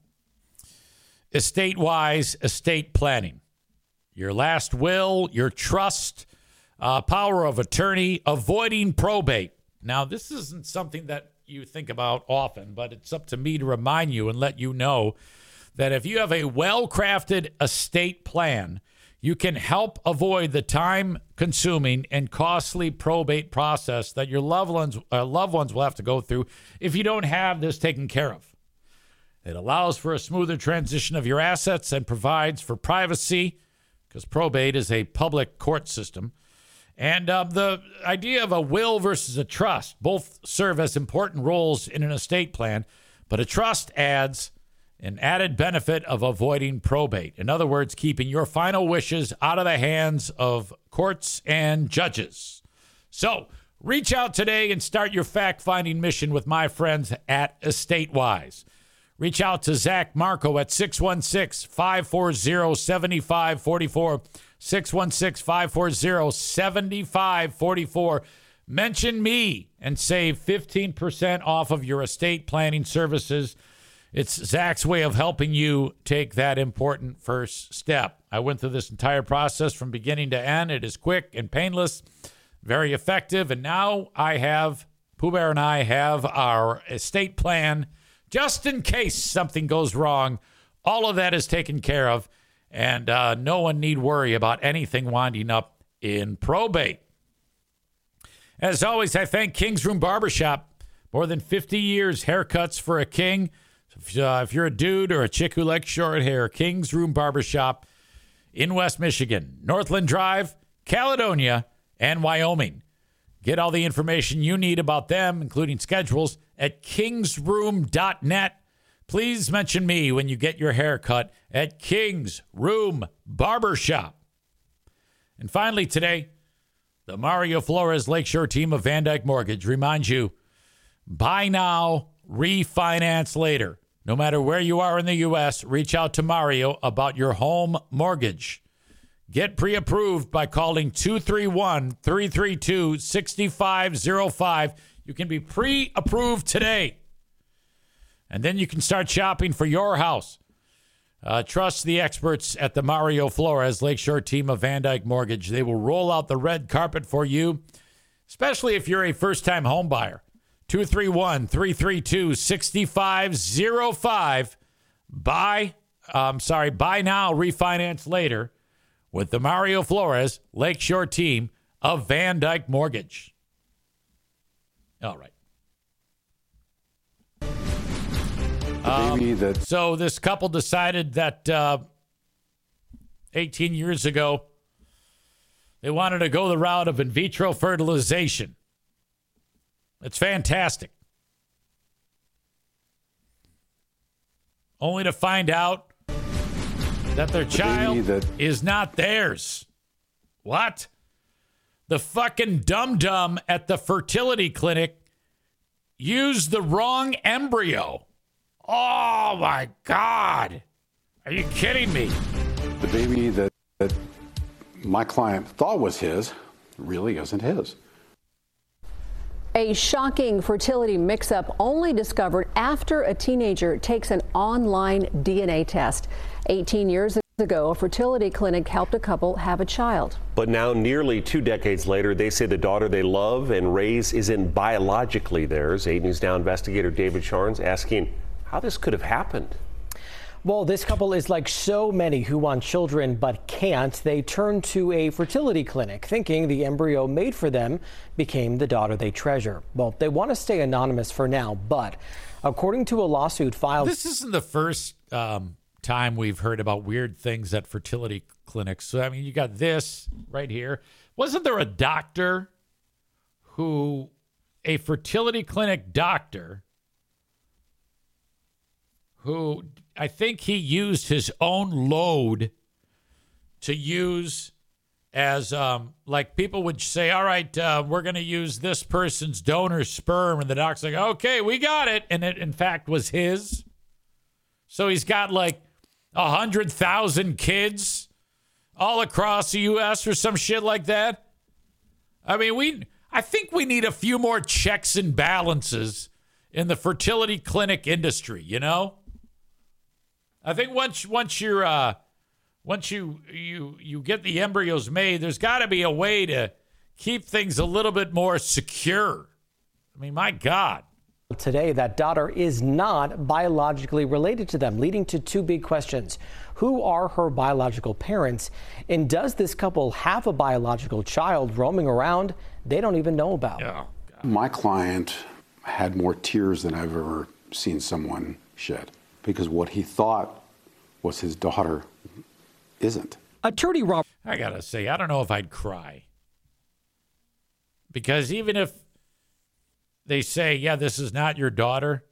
estate-wise estate planning, your last will, your trust, uh, power of attorney, avoiding probate. Now, this isn't something that you think about often, but it's up to me to remind you and let you know that if you have a well-crafted estate plan, you can help avoid the time-consuming and costly probate process that your loved ones, uh, loved ones will have to go through if you don't have this taken care of. It allows for a smoother transition of your assets and provides for privacy, because probate is a public court system. And uh, the idea of a will versus a trust both serve as important roles in an estate plan, but a trust adds an added benefit of avoiding probate. In other words, keeping your final wishes out of the hands of courts and judges. So reach out today and start your fact-finding mission with my friends at EstateWise. Reach out to Zach Marco at six one six, five four zero, seven five four four, six one six, five four zero, seven five four four. Mention me and save fifteen percent off of your estate planning services. It's Zach's way of helping you take that important first step. I went through this entire process from beginning to end. It is quick and painless, very effective. And now I have, Pooh Bear and I have our estate plan just in case something goes wrong. All of that is taken care of, and uh, no one need worry about anything winding up in probate. As always, I thank King's Room Barbershop. More than fifty years, haircuts for a king. If, uh, if you're a dude or a chick who likes short hair, King's Room Barbershop in West Michigan, Northland Drive, Caledonia, and Wyoming. Get all the information you need about them, including schedules, at kings room dot net. Please mention me when you get your hair cut at King's Room Barbershop. And finally today, the Mario Flores Lakeshore team of Van Dyke Mortgage reminds you, buy now, refinance later. No matter where you are in the U S, reach out to Mario about your home mortgage. Get pre-approved by calling two three one, three three two, six five zero five. You can be pre-approved today. And then you can start shopping for your house. Uh, trust the experts at the Mario Flores Lakeshore team of Van Dyke Mortgage. They will roll out the red carpet for you, especially if you're a first-time home buyer. two three one, three three two, six five zero five. Buy, um, sorry, buy now, refinance later with the Mario Flores Lakeshore team of Van Dyke Mortgage. All right. Um, that- so this couple decided that uh, eighteen years ago, they wanted to go the route of in vitro fertilization. It's fantastic. Only to find out that their child that- is not theirs. What? The fucking dum-dum at the fertility clinic used the wrong embryo. Oh, my God. Are you kidding me? The baby that, that my client thought was his really isn't his. A shocking fertility mix-up only discovered after a teenager takes an online D N A test. eighteen years ago, a fertility clinic helped a couple have a child. But now, nearly two decades later, they say the daughter they love and raise isn't biologically theirs. eight News Now investigator David Sharns asking how this could have happened. Well, this couple is like so many who want children but can't. They turn to a fertility clinic thinking the embryo made for them became the daughter they treasure. Well, they want to stay anonymous for now, but according to a lawsuit filed... This isn't the first um, time we've heard about weird things at fertility clinics. So, I mean, you got this right here. Wasn't there a doctor who, a fertility clinic doctor, who I think he used his own load to use as, um, like people would say, all right, uh, we're going to use this person's donor sperm. And the doc's like, okay, we got it. And it, in fact, was his. So he's got like a hundred thousand kids all across the U S or some shit like that. I mean, we, I think we need a few more checks and balances in the fertility clinic industry, you know? I think once once you're uh, once you you you get the embryos made, there's got to be a way to keep things a little bit more secure. I mean, my God. Today, that daughter is not biologically related to them, leading to two big questions. Who are her biological parents? And does this couple have a biological child roaming around they don't even know about? Yeah. My client had more tears than I've ever seen someone shed, because what he thought was his daughter isn't. Attorney Rob. I got to say, I don't know if I'd cry. Because even if they say, yeah, this is not your daughter,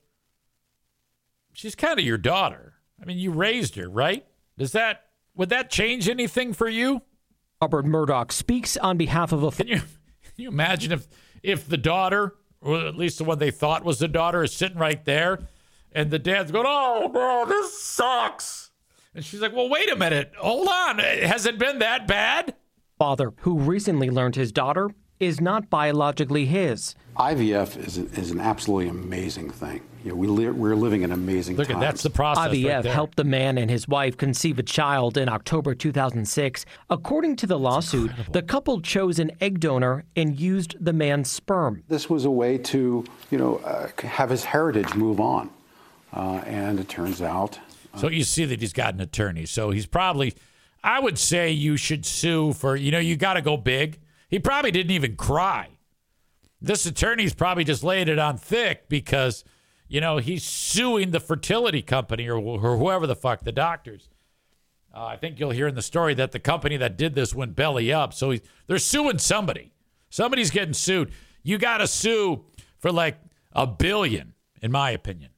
she's kind of your daughter. I mean, you raised her, right? Does that, would that change anything for you? Robert Murdoch speaks on behalf of a... Can you, can you imagine if, if the daughter, or at least the one they thought was the daughter, is sitting right there, and the dad's going, oh, no, this sucks. And she's like, well, wait a minute. Hold on. Has it been that bad? Father, who recently learned his daughter is not biologically his. I V F is, a, is an absolutely amazing thing. You know, we li- we're living in amazing Look, times. At, that's the process. I V F right there. helped the man and his wife conceive a child in October two thousand six. According to the lawsuit, the couple chose an egg donor and used the man's sperm. This was a way to, you know, uh, have his heritage move on. Uh, and it turns out... Uh, so you see that he's got an attorney. So he's probably, I would say you should sue for, you know, you got to go big. He probably didn't even cry. This attorney's probably just laying it on thick because, you know, he's suing the fertility company or, or whoever the fuck, the doctors. Uh, I think you'll hear in the story that the company that did this went belly up. So he, they're suing somebody. Somebody's getting sued. You got to sue for like a billion, in my opinion.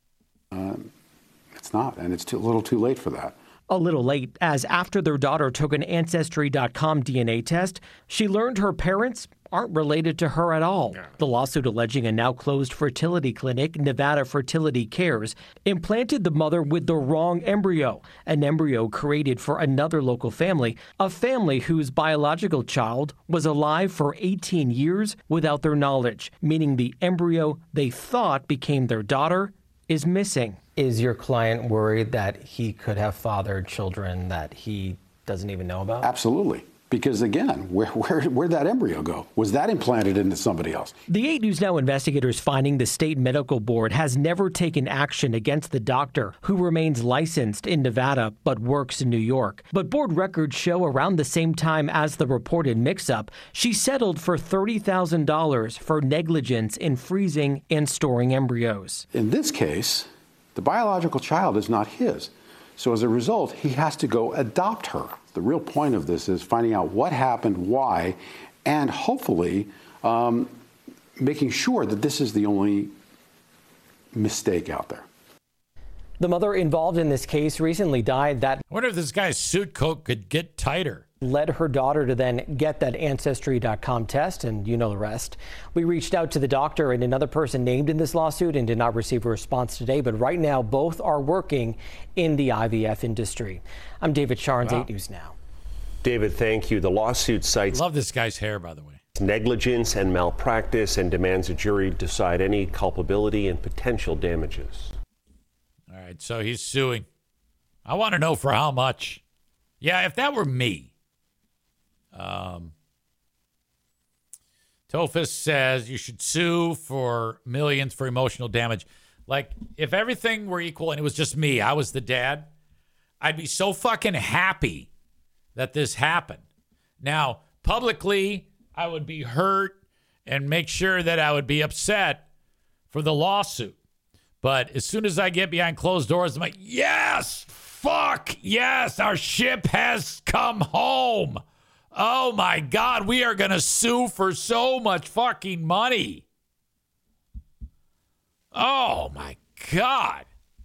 Um, it's not, and it's too, a little too late for that. A little late, as after their daughter took an Ancestry dot com D N A test, she learned her parents aren't related to her at all. Yeah. The lawsuit alleging a now closed fertility clinic, Nevada Fertility Cares, implanted the mother with the wrong embryo, an embryo created for another local family, a family whose biological child was alive for eighteen years without their knowledge, meaning the embryo they thought became their daughter is missing. Is your client worried that he could have fathered children that he doesn't even know about? Absolutely. Because again, where, where, where'd that embryo go? Was that implanted into somebody else? The eight News Now investigators finding the state medical board has never taken action against the doctor, who remains licensed in Nevada but works in New York. But board records show around the same time as the reported mix-up, she settled for thirty thousand dollars for negligence in freezing and storing embryos. In this case, the biological child is not his. So as a result, he has to go adopt her. The real point of this is finding out what happened, why, and hopefully um, making sure that this is the only mistake out there. The mother involved in this case recently died. That I wonder if this guy's suit coat could get tighter. Led her daughter to then get that Ancestry dot com test, and you know the rest. We reached out to the doctor and another person named in this lawsuit and did not receive a response today, but right now both are working in the I V F industry. I'm David Sharns, wow. eight News Now. David, thank you. The lawsuit cites... Love this guy's hair, by the way. ...negligence and malpractice and demands a jury decide any culpability and potential damages. All right, so he's suing. I want to know for how much. Yeah, if that were me. Um, Tophus says you should sue for millions for emotional damage. Like, if everything were equal and it was just me, I was the dad, I'd be so fucking happy that this happened. Now, publicly, I would be hurt and make sure that I would be upset for the lawsuit. But as soon as I get behind closed doors, I'm like, yes, fuck, yes, our ship has come home. Oh, my God, we are going to sue for so much fucking money. Oh, my God.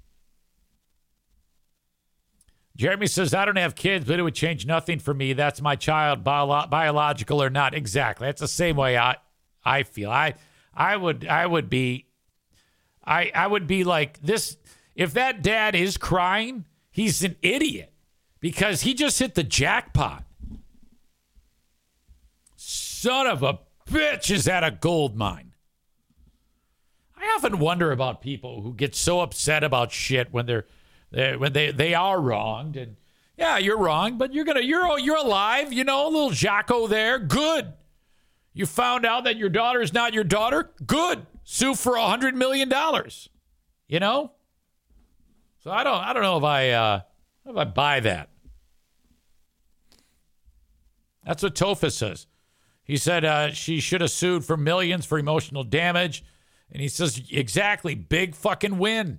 Jeremy says, I don't have kids, but it would change nothing for me. That's my child, bio- biological or not. Exactly. That's the same way I, I feel. I, I would, I would be, I, I would be like this. If that dad is crying, he's an idiot because he just hit the jackpot. Son of a bitch is at a gold mine. I often wonder about people who get so upset about shit when they're, they're when they, they are wronged. And yeah, you're wrong, but you're gonna you're you're alive, you know, little Jocko there. Good. You found out that your daughter is not your daughter. Good. Sue for a hundred million dollars. You know. So I don't I don't know if I uh, if I buy that. That's what Tophus says. He said uh, she should have sued for millions for emotional damage. And he says, exactly, big fucking win.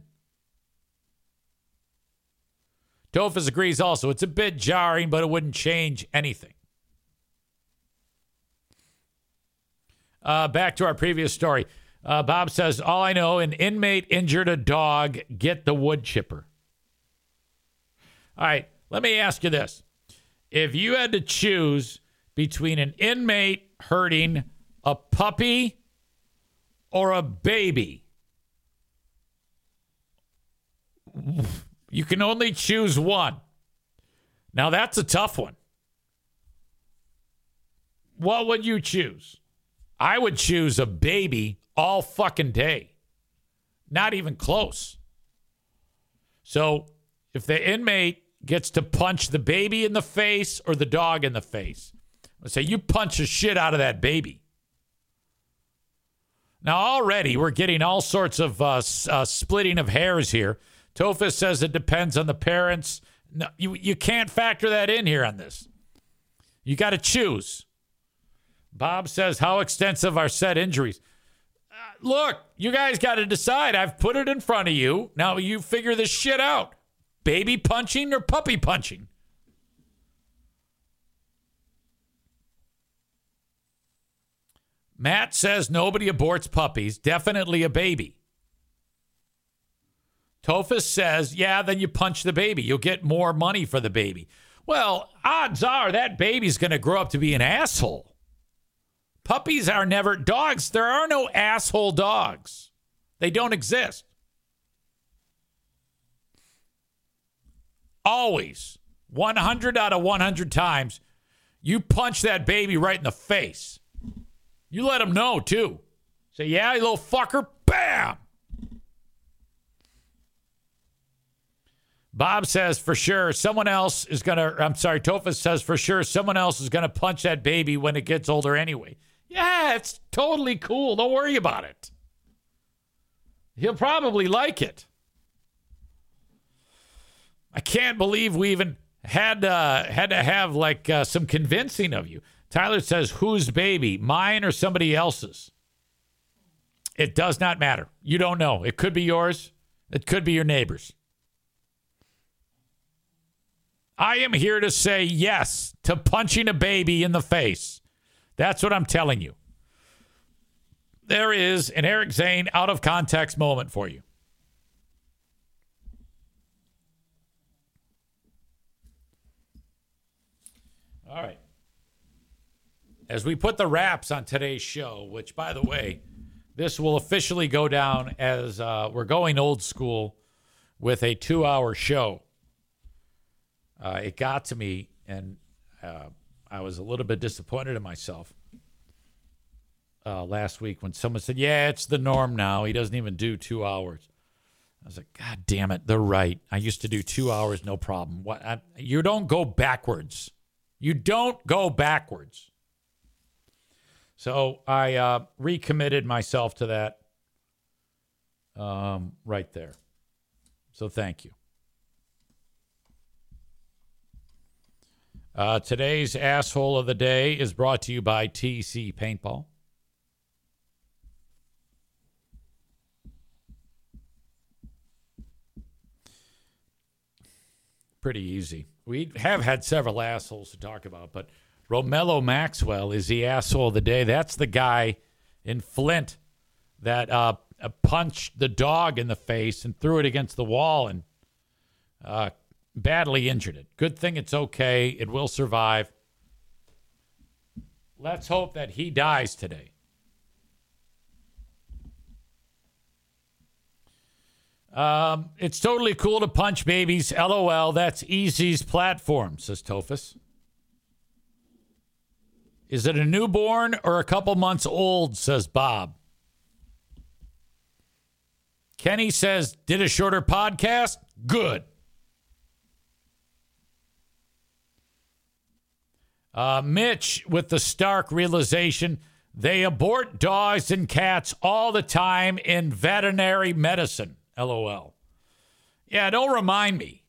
Tophus agrees also. It's a bit jarring, but it wouldn't change anything. Uh, back to our previous story. Uh, Bob says, all I know, an inmate injured a dog. Get the wood chipper. All right, let me ask you this. If you had to choose between an inmate hurting a puppy or a baby, you can only choose one. Now, that's a tough one. What would you choose? I would choose a baby all fucking day. Not even close. So, if the inmate gets to punch the baby in the face or the dog in the face, let's say you punch the shit out of that baby. Now, already we're getting all sorts of uh, uh, splitting of hairs here. Tophus says it depends on the parents. No, you, you can't factor that in here on this. You got to choose. Bob says, how extensive are said injuries? Uh, look, you guys got to decide. I've put it in front of you. Now you figure this shit out. Baby punching or puppy punching? Matt says nobody aborts puppies. Definitely a baby. Tophus says, yeah, then you punch the baby. You'll get more money for the baby. Well, odds are that baby's going to grow up to be an asshole. Puppies are never dogs. There are no asshole dogs. They don't exist. Always, one hundred out of one hundred times, you punch that baby right in the face. You let them know, too. Say, yeah, you little fucker. Bam! Bob says, for sure, someone else is going to, I'm sorry, Tophus says, for sure, someone else is going to punch that baby when it gets older anyway. Yeah, it's totally cool. Don't worry about it. He'll probably like it. I can't believe we even had, uh, had to have, like, uh, some convincing of you. Tyler says, whose baby? Mine or somebody else's? It does not matter. You don't know. It could be yours. It could be your neighbor's. I am here to say yes to punching a baby in the face. That's what I'm telling you. There is an Eric Zane out of context moment for you. All right. As we put the wraps on today's show, which, by the way, this will officially go down as uh, we're going old school with a two-hour show. Uh, it got to me, and uh, I was a little bit disappointed in myself uh, last week when someone said, yeah, it's the norm now. He doesn't even do two hours. I was like, God damn it, they're right. I used to do two hours, no problem. What? I, you don't go backwards. You don't go backwards. So I uh, recommitted myself to that um, right there. So thank you. Uh, today's asshole of the day is brought to you by T C Paintball. Pretty easy. We have had several assholes to talk about, but Romello Maxwell is the asshole of the day. That's the guy in Flint that uh, punched the dog in the face and threw it against the wall and uh, badly injured it. Good thing it's okay. It will survive. Let's hope that he dies today. Um, it's totally cool to punch babies. LOL. That's Easy's platform, says Tophus. Is it a newborn or a couple months old, says Bob. Kenny says, did a shorter podcast? Good. Uh, Mitch with the stark realization, they abort dogs and cats all the time in veterinary medicine. LOL. Yeah, don't remind me.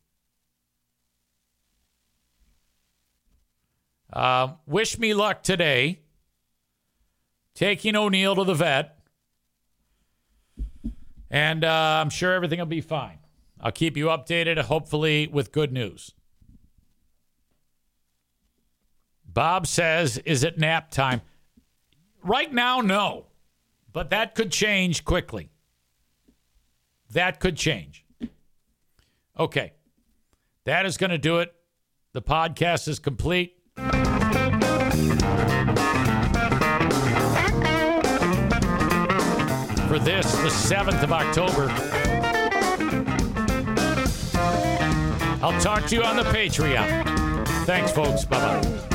Uh, wish me luck today. Taking O'Neill to the vet. And uh, I'm sure everything will be fine. I'll keep you updated, hopefully with good news. Bob says, is it nap time? Right now, no. But that could change quickly. That could change. Okay. That is going to do it. The podcast is complete. For this, the seventh of October. I'll talk to you on the Patreon. Thanks, folks. Bye-bye.